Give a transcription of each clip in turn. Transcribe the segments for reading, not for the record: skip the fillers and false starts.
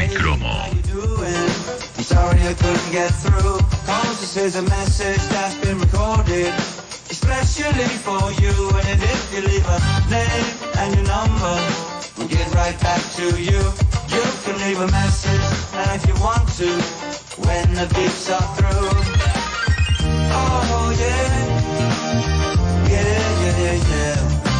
Cromo. I'm sorry I couldn't get through, cause this is a message that's been recorded especially for you. And if you leave a name and your number, we'll get right back to you. You can leave a message, and if you want to, when the beeps are through. Oh yeah, yeah, yeah, yeah.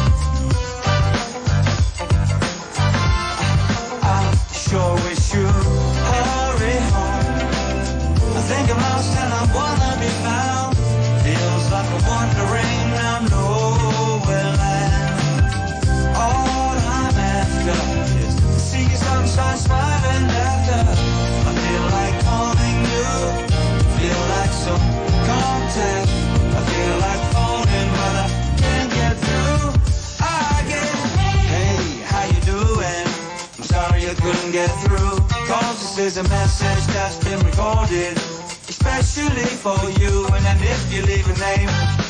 I sure wish you hurry home. I think I'm lost and I wanna be found. Feels like I'm wandering, I'm nowhere land. All I'm after is to see your sunshine smiling after. I feel like calling you, feel like some contact. I feel like phoning but I can't get through. I get, hey, how you doing? I'm sorry I couldn't get through, cause this is a message that's been recorded especially for you. And then if you leave a name,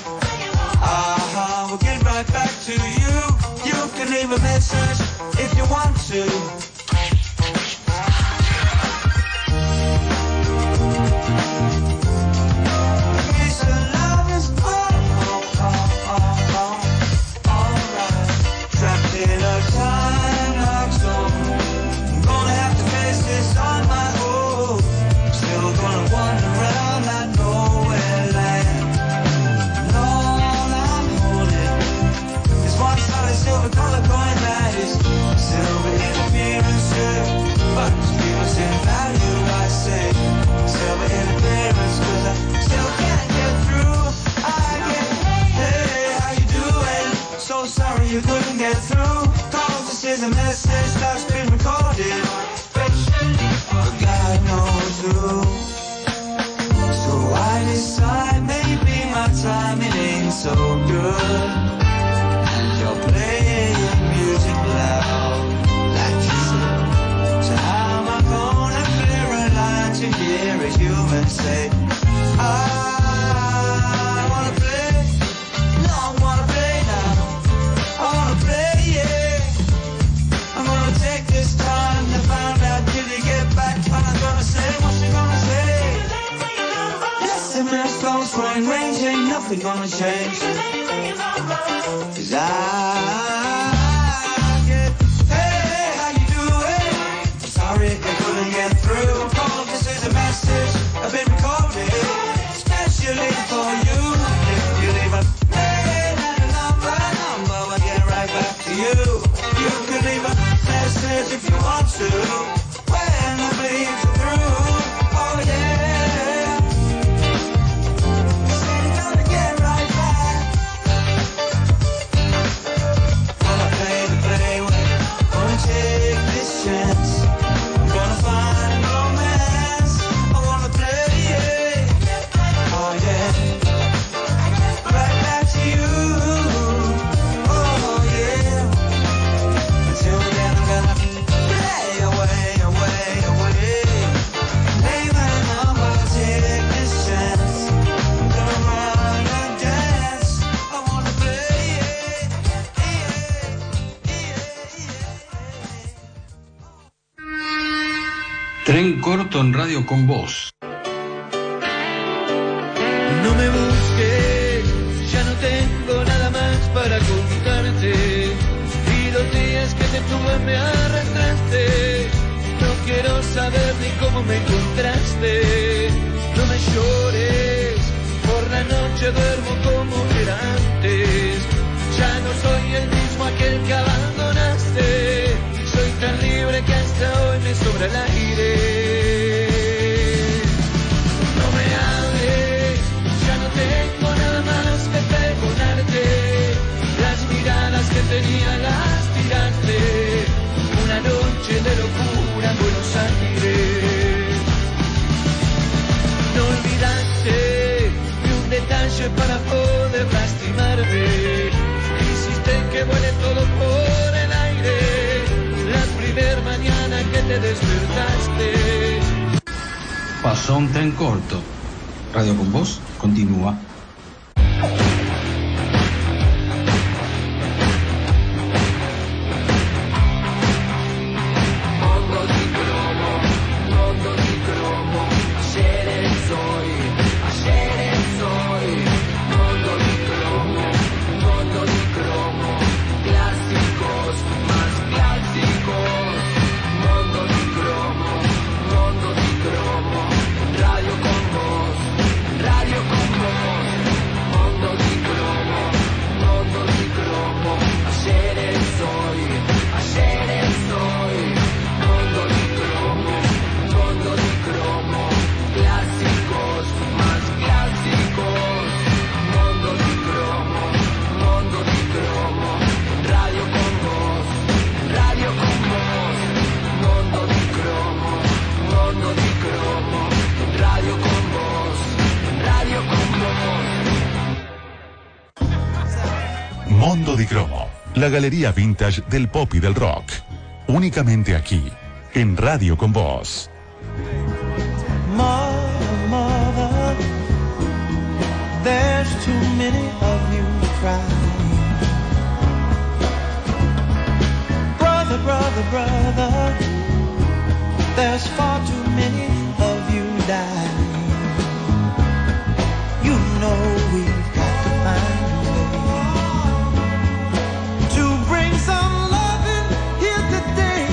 we'll get right back to you. You can leave a message if you want to. You couldn't get through, cause this is a message that's been recorded, but God knows who. So I decide maybe my timing ain't so good, and you're playing music loud like you should. So how am I gonna clear a line to hear a human say, I wanna play, no I wanna play now. I wanna play, yeah. I'm gonna take this time to find out till you get back what I'm gonna say. What's you gonna say? SMS close range, ain't nothing gonna change. Cause I get, hey, how you doing? I'm sorry I couldn't get through, cause this is a message I've been recorded especially for you. If you leave a back to you. You can leave a message if you want to, when the bleeds are through. Oh yeah. Say you're gonna get right back. Gonna play the play way, gonna take this chance. I'm gonna find romance. I wanna play, yeah. Oh yeah. Right back to you. Tren corto en Radio con Vos. No me busques, ya no tengo nada más para contarte. Y los días que te tuve me arrastraste. No quiero saber ni cómo me encontraste. No me llores, por la noche duermo como era antes. Ya no soy el mismo aquel que abandonaste. Soy tan libre que hasta hoy me sobra el aire. No me hables, ya no tengo nada más que perdonarte. Las miradas que tenía las tiraste. Una noche de locura en Buenos Aires. No olvidaste ni un detalle para poder lastimarme. Hiciste que vuele todo por el aire. La primer mañana que te despertaste. Pasó un tren corto. Radio con Vos continúa. Pongo di cromo. Mondo di Cromo, la galería vintage del pop y del rock. Únicamente aquí, en Radio con Voz. Mother, mother, there's too many of you crying. Brother, brother, brother, there's far too many of you dying. You know we've got to find a way to bring some loving here today.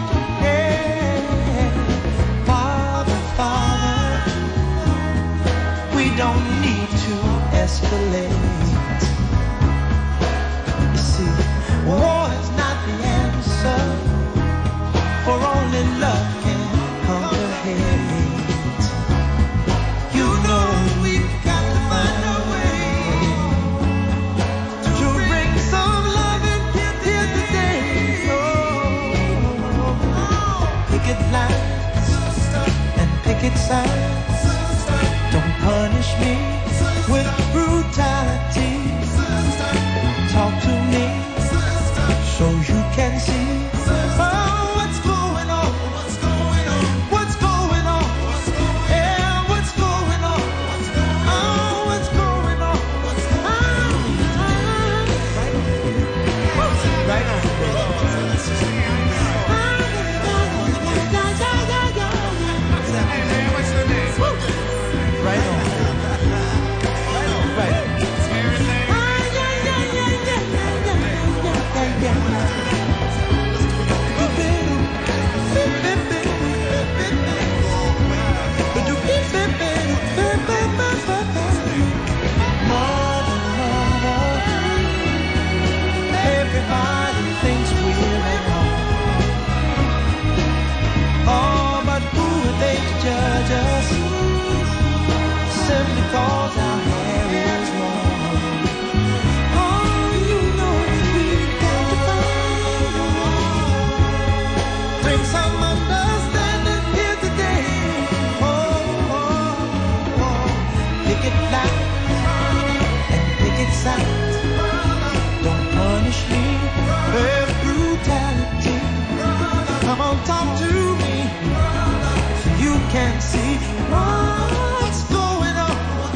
Yeah. Father, Father, we don't need to escalate. You see, war is not the answer, for only love can conquer hate. You know we've got to find a way to bring some loving here today. Oh, picket lines and picket signs, don't punish me with brutality. Talk to me so you can see. Cause our hair is long. Oh, you know we've got to find a way. Bring some understanding here today. Pick it loud and pick it sound. Don't punish me with brutality. Come on, talk to me so you can see what's going on.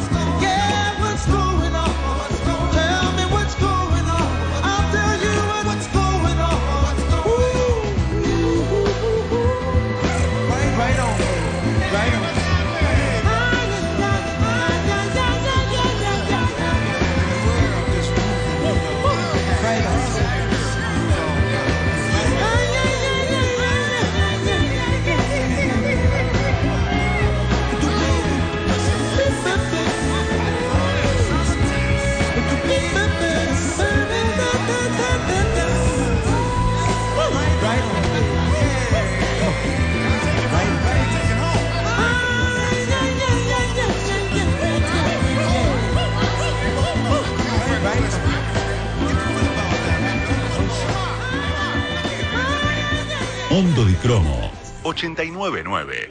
Mondo di Cromo 89.9.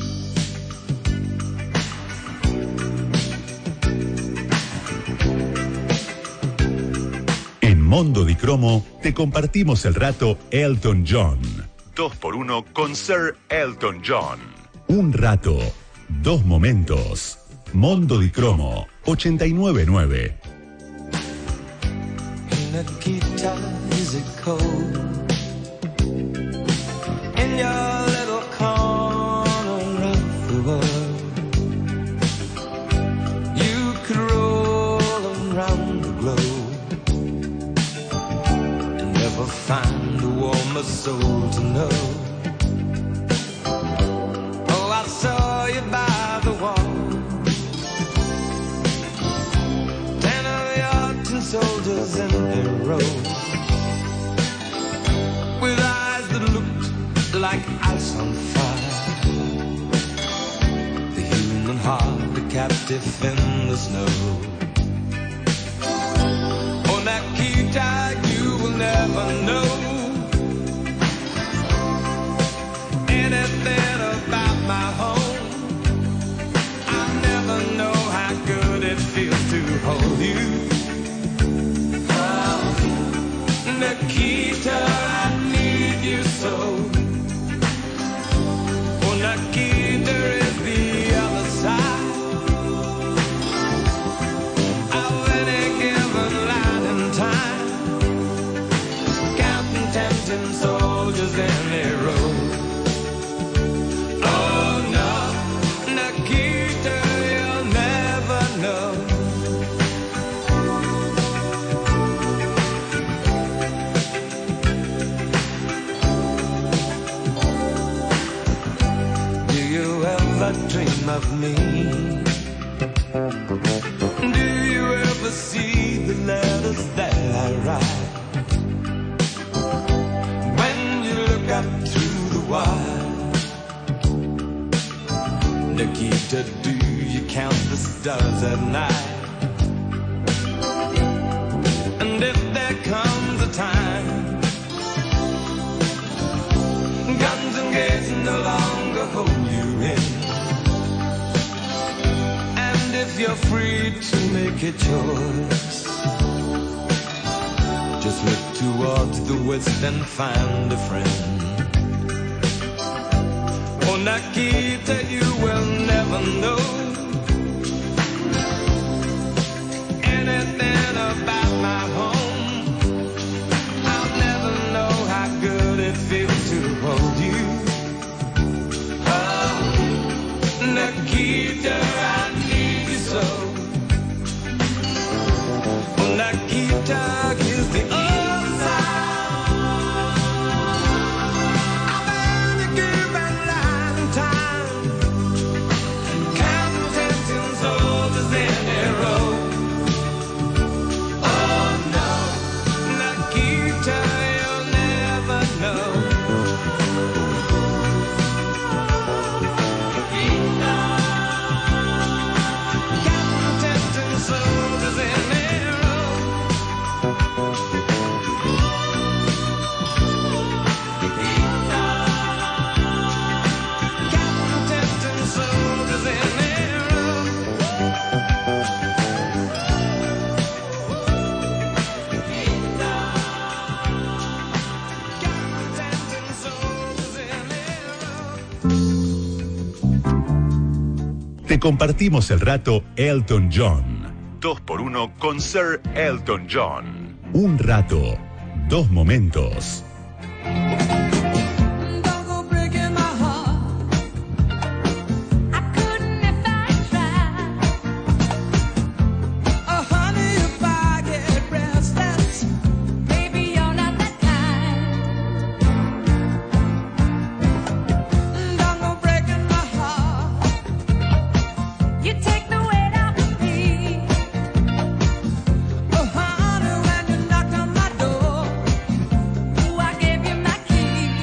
En Mondo di Cromo te compartimos el rato Elton John. 2x1 con Sir Elton John. Un rato, dos momentos. Mondo di Cromo 89.9. Nikita, is it cold? In your little corner of the world, you could roll around the globe and never find a warmer soul to know. Oh, I saw you by the wall, 10 of your tin soldiers in a row, with eyes that looked like ice on fire, the human heart, the captive in the snow. Oh, Nikita, you will never know anything about my home. I never know how good it feels to hold you. Oh, Nikita, I need you so. Oh, Nikita is the other side of any given line in time, counting tempting soldiers in a row. Oh no, Nikita, you'll never know. Do you ever dream of me? Do you ever see the letters that I write? When you look up through the wire, Nikita, do you count the stars at night? And if there comes a time guns and gates no longer hold you in, and if you're free to make a choice, just look towards the west and find a friend. Oh, Nikita, you will never know anything about my home. I'll never know how good it feels to hold you. Oh, Nikita, I need you so. Oh, Nikita is the other side of any given line in time, counting tempting soldiers in a row. Oh no, Nikita, you'll never know. Counting tempting soldiers in a row. Counting tempting soldiers in a row. Te compartimos el rato Elton John. 2x1 con Sir Elton John. Un rato, dos momentos. Don't go breaking my heart. I couldn't if I tried. Oh, honey, if I get restless, baby, you're not that kind. Don't go breaking my heart. You take the weight off of me. Oh, honey, when you knocked on my door, ooh, I gave you my key.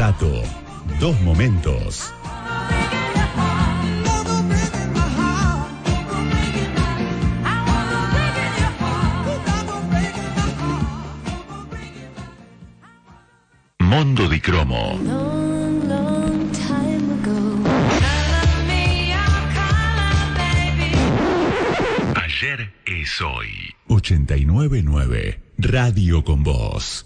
rato, dos momentos. Mondo di Cromo. Long, long time ago. Ayer es hoy. 89.9 Radio con Vos.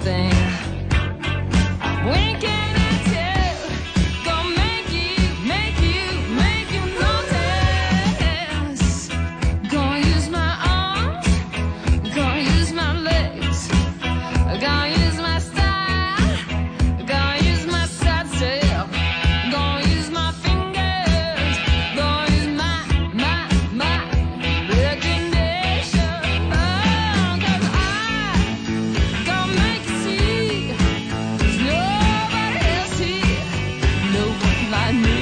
something. When can I tell? Gonna make you notice. Gonna use my arms, gonna use my legs, gonna use my style, gonna use my side step, gonna use my fingers, gonna use my imagination. Oh, 'cause I gonna make you see there's nobody else here, no one like me.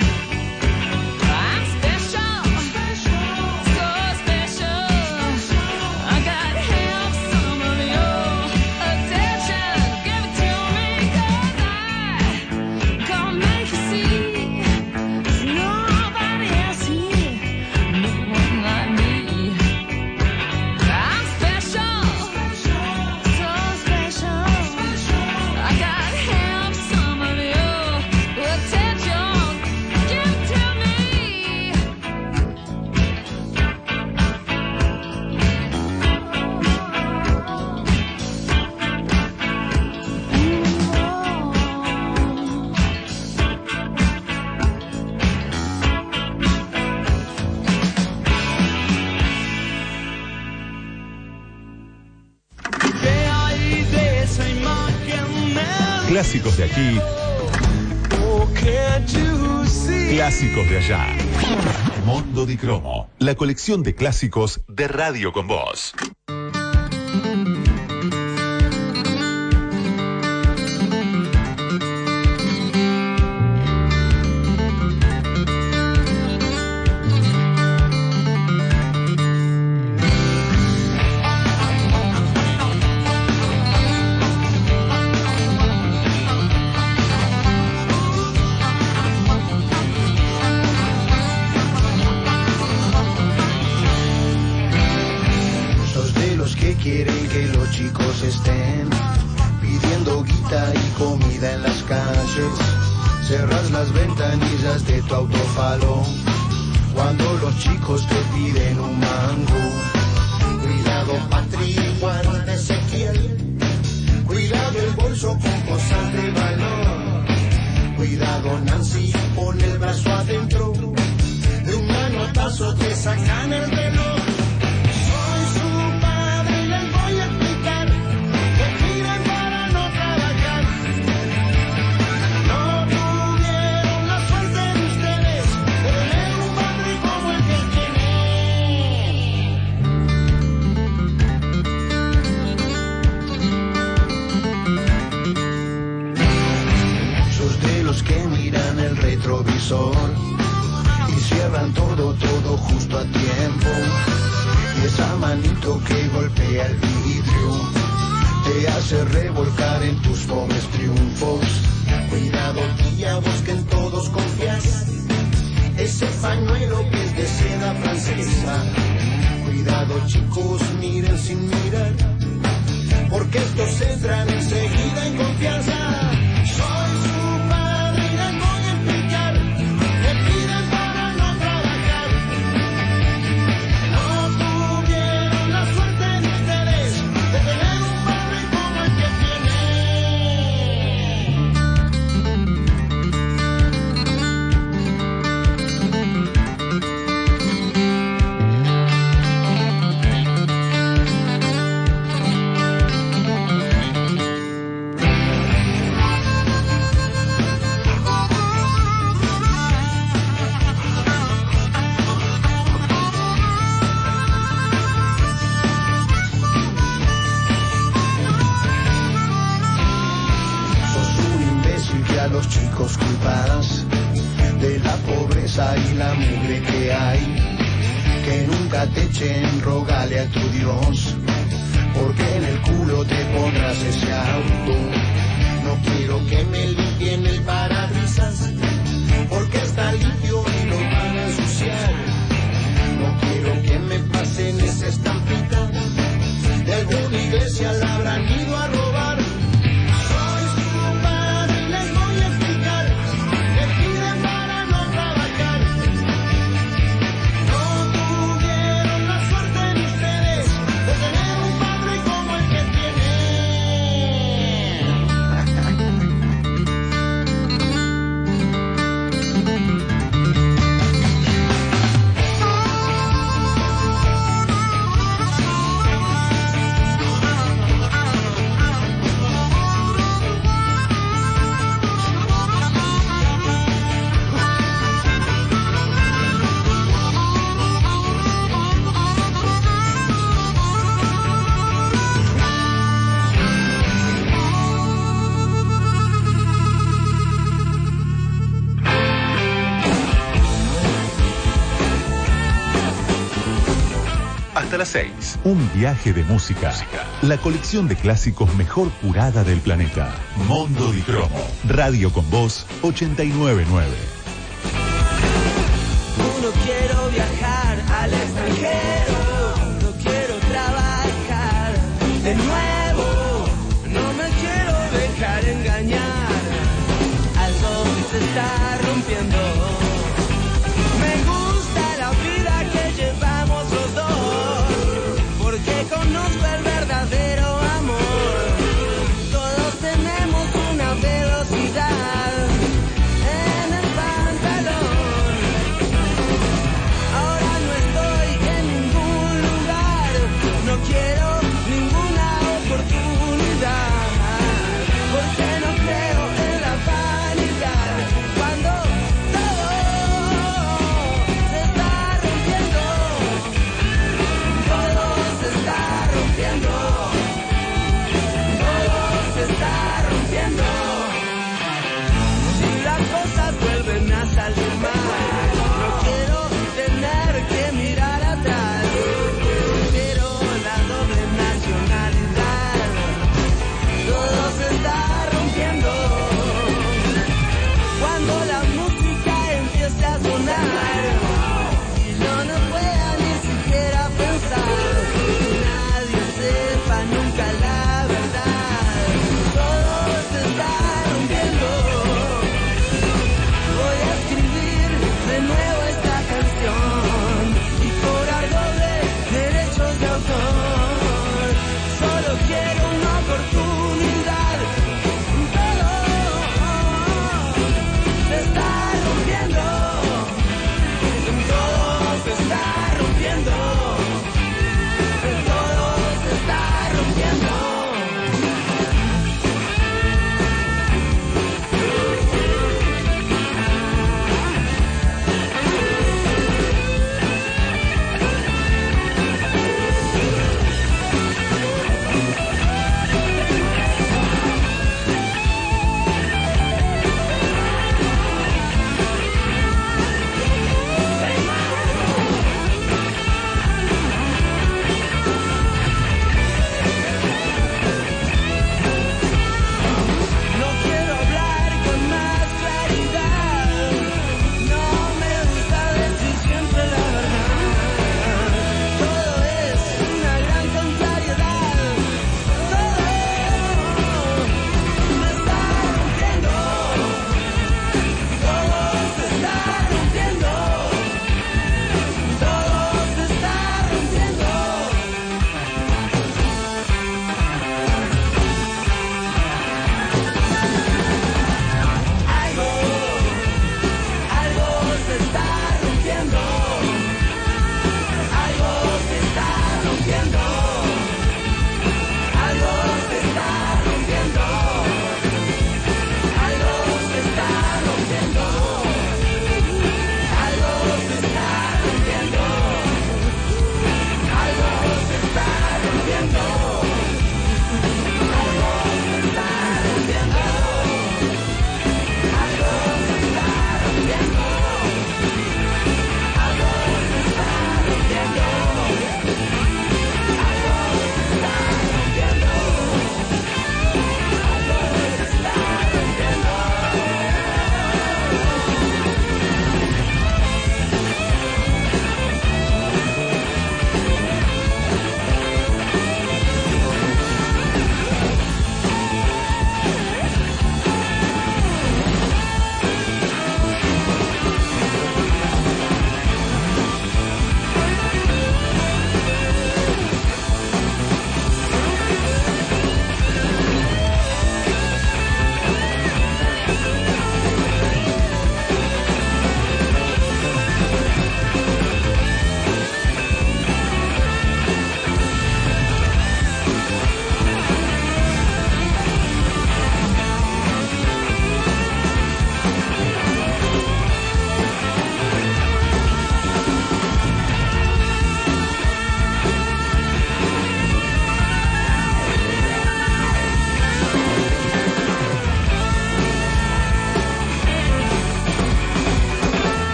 I'm special, so special. I gotta have some of your attention. Give it to me, 'cause I gonna make you see there's nobody else here, no one like me. I'm special, so special. I gotta have some of your attention. Give it to me. ¿Qué hay de esa imagen? Clásicos de aquí, Oh, can't you see? clásicos de allá. Mondo di Cromo, la colección de clásicos de Radio con Voz. Sos de los que quieren que los chicos estén pidiendo guita y comida en las calles. Cerras las ventanillas de tu autofalo cuando los chicos te piden un mango. Cuidado Patri, Juan de Ezequiel. Cuidado el bolso con cosas de valor. Cuidado Nancy, pon el brazo adentro. De un manotazo te sacan el reloj. Soy su padre y les voy a explicar que miren para no trabajar. No tuvieron la suerte de ustedes de tener un padre como el que tienen. Sos de los que miran el retrovisor y cierran todo justo a tiempo. Y esa manito que golpea el vidrio te hace revolcar en tus pobres triunfos. Cuidado tía, vos que en todos confías. Ese pañuelo que es de seda francesa. Cuidado chicos, miren sin mirar, porque estos entran enseguida en confianza. Soy su padre y les voy a explicar que piden para no trabajar. No tuvieron la suerte de ustedes de tener un padre como el que los chicos culpadas de la pobreza y la mugre que hay. Que nunca te echen, rogale a tu Dios, porque en el culo te pondrás ese auto. No quiero que me limpien el parabrisas, porque está limpio y lo van a ensuciar. No quiero que me pasen esa estampita, de alguna iglesia la habrán ido a robar. hasta las 6. Un viaje de música. La colección de clásicos mejor curada del planeta. Mondo di Cromo. Radio con Voz 899. No quiero viajar al extranjero, no quiero trabajar de nuevo, no me quiero dejar engañar, algo se está rompiendo. Me gusta la vida que llevamos los dos, porque conozco el verdadero amor. Todos tenemos una velocidad en el pantalón. Ahora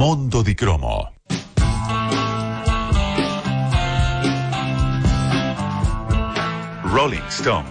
Mondo di Cromo. Rolling Stones.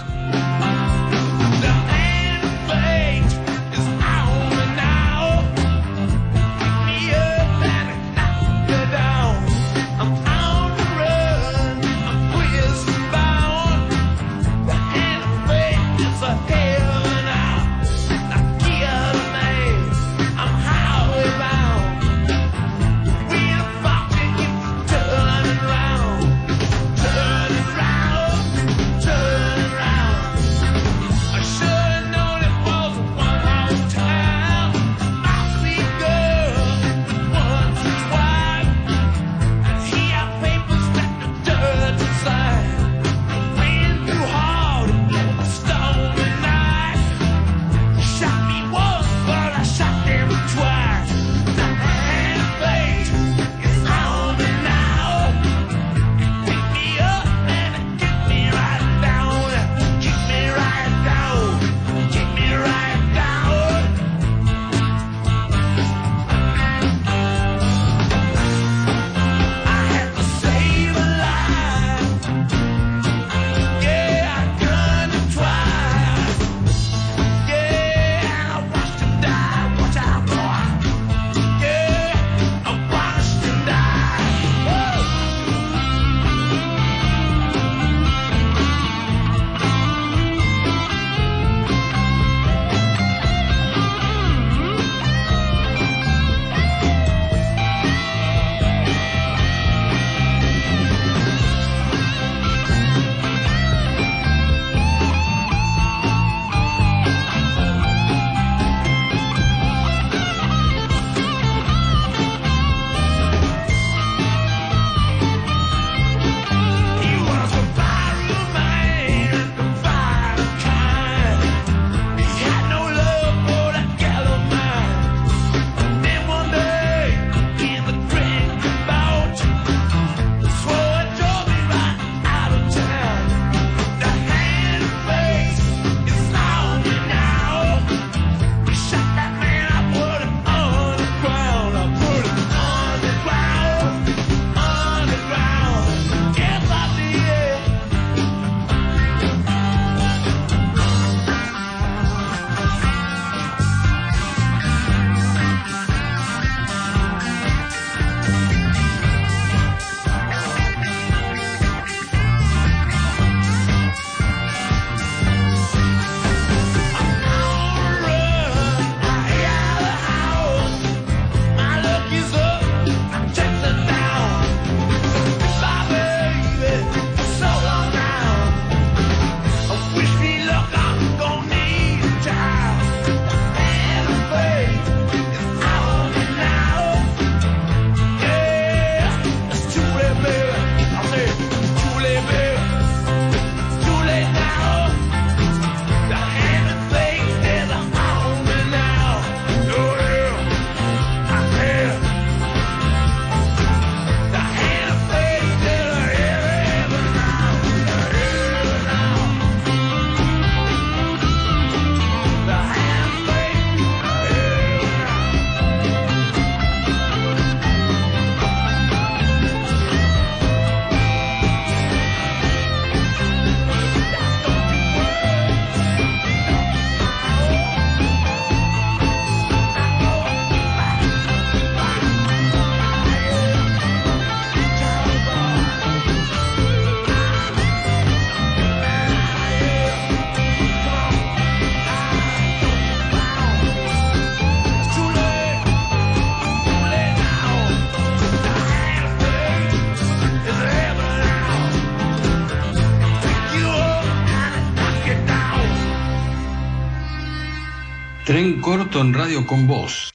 Tren corto en Radio con Voz.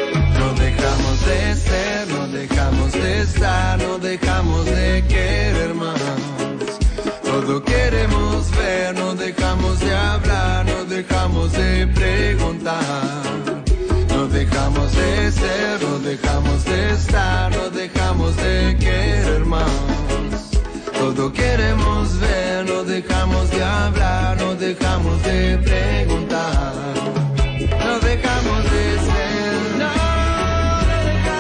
No dejamos de ser, no dejamos de estar, no dejamos de querer más. Todo queremos ver, no dejamos de hablar, no dejamos de preguntar. No dejamos de ser, no dejamos de estar, no dejamos de querer más. Todo queremos ver, no dejamos de hablar, no dejamos de preguntar. No dejamos de ser, no dejamos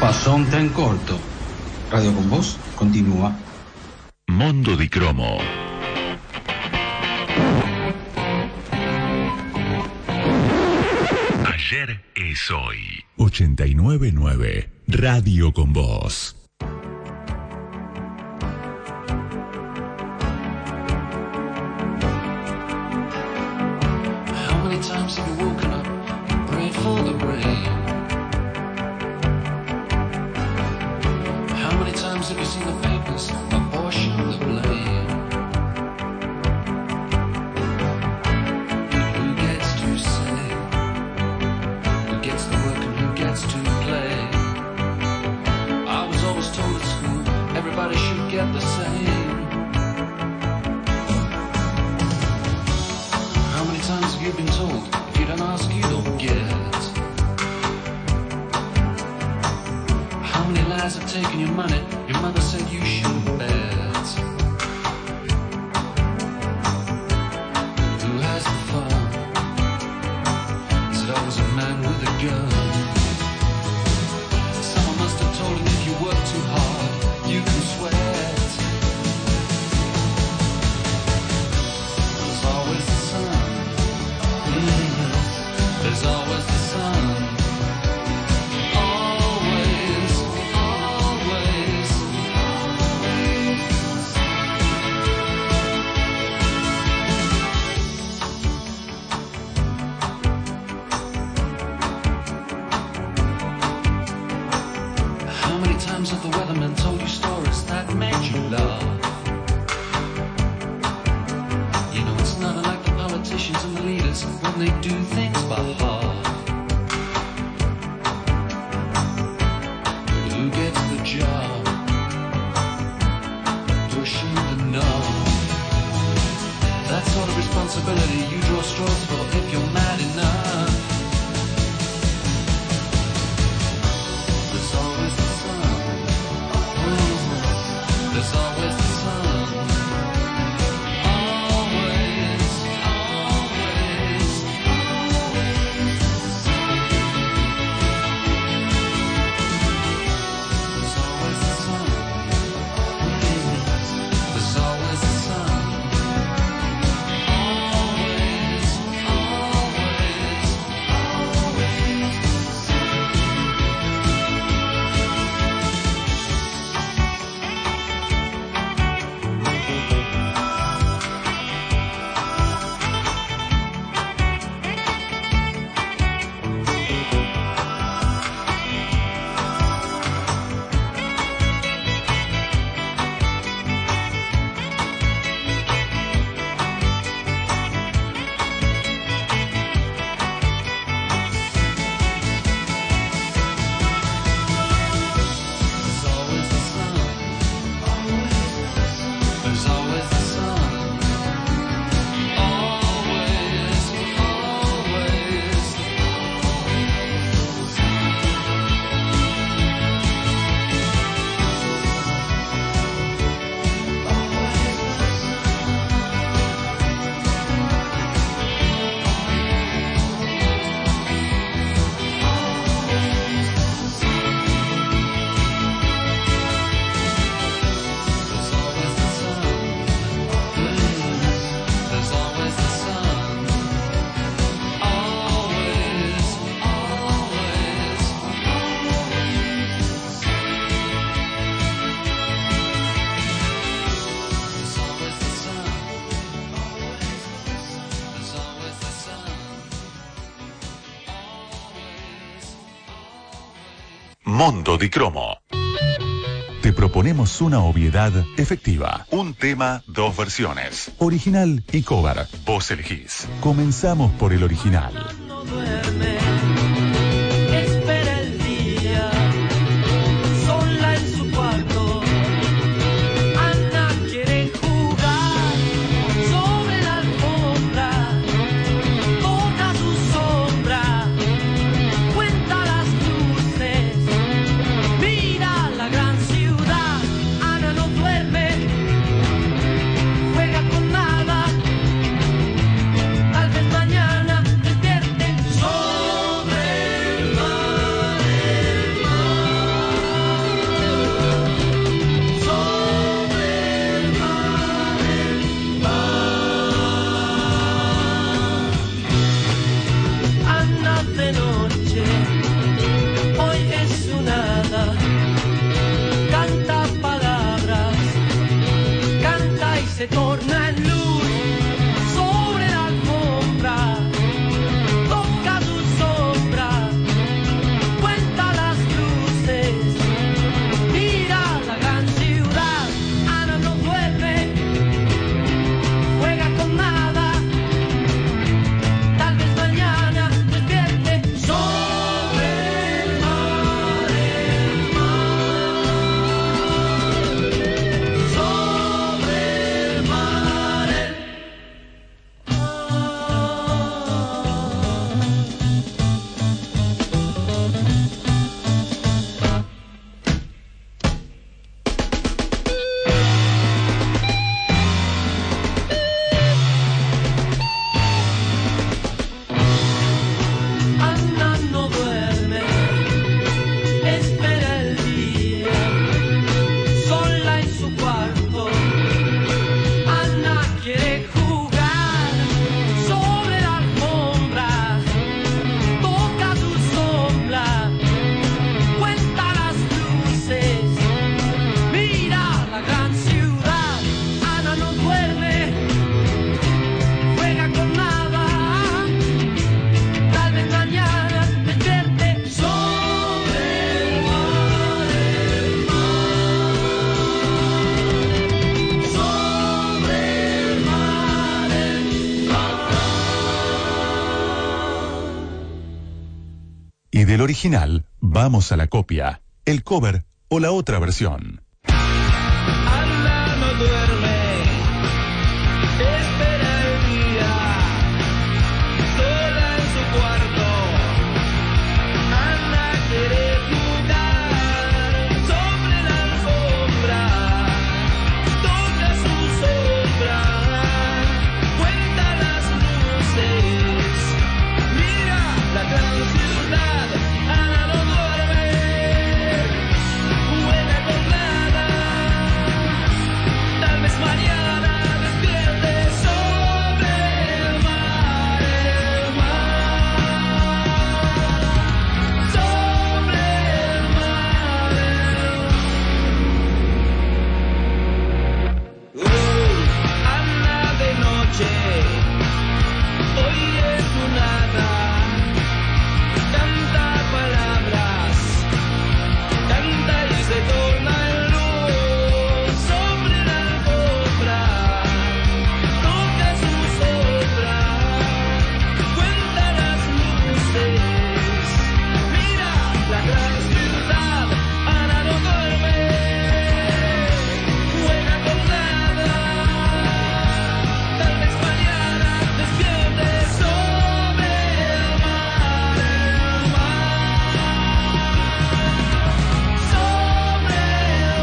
Corazón ten corto. Radio con Voz continúa. Mondo di Cromo. Ayer es hoy. 89.9 Radio con Voz. How many times have you woken up and prayed for the rain? How many times have you seen the papers apportion the blame? Who gets to say? Who gets to work and who gets to play? I was always told at school everybody should get the same. How many times have you been told if you don't ask you don't get? How many lies have taken your money? Your mother said you shouldn't bet. Who has the fun? Is it always a man with a gun? Someone must have told him if you work too hard, you can sweat. There's always the sun. There's always the sun. Always, always. How many times have the weatherman told you stories that made you laugh? You know it's not unlike the politicians and the leaders when they do things by half. Who gets the job? Pushing the knob. That sort of responsibility you draw straws for if you're mad enough. There's always the sun. There's always the sun. Always, always, there's always the sun. There's always the sun. Always, always, there's always the sun. There's always the sun. Always, always. There's always the sun. There's always the sun. Always, always. There's always the sun. There's always the sun. Mondo di Cromo. Te proponemos una obviedad efectiva. Un tema, dos versiones. Original y cover. Vos elegís. Comenzamos por el original. No duerme, espera el día, sola en su cuarto. Ana quiere jugar sobre la alfombra, toca su sombra, cuenta las luces, mira la gran ciudad. Ana no duerme, juega con nada, tal vez mañana despierte sola. Y del original, vamos a la copia, el cover o la otra versión. Ana no duerme, espera el día, sola en su cuarto. Ana quiere jugar sobre la alfombra, toca su sombra, cuenta las luces, mira la gran ciudad. Ana no duerme, juega con nada, tal vez mañana despierte sobre el mar, sobre el mar. Ana de noche, hoy es tu nada, canta palabras, canta y se torna en luz sobre la alfombra, toca su sombra, cuenta las luces, mira la gran ciudad. Ana no duerme, juega con nada, tal vez mañana despierte sobre el mar, sobre el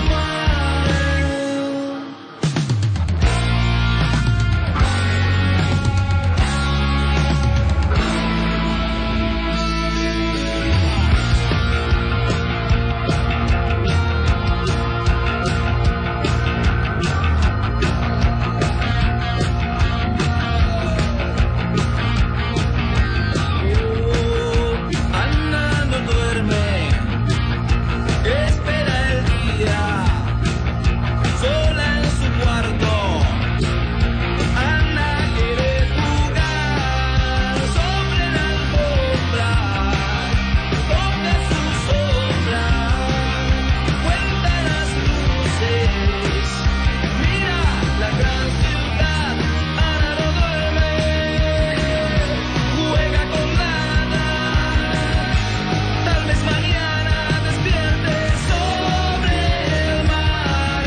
Ana no duerme, espera el día, sola en su cuarto. Ana quiere jugar sobre la alfombra, toca su sombra, cuenta las luces, mira la gran ciudad. Ana no duerme, juega con nada, tal vez mañana despierte sobre el mar,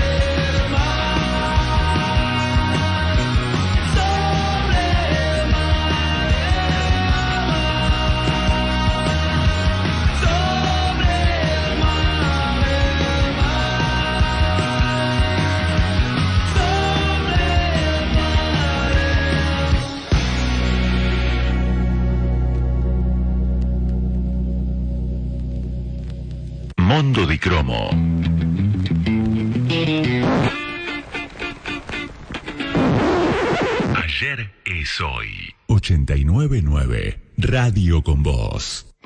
sobre el mar, sobre el mar, Mondo di Cromo. Ayer es hoy. 89.9 Radio con Vos.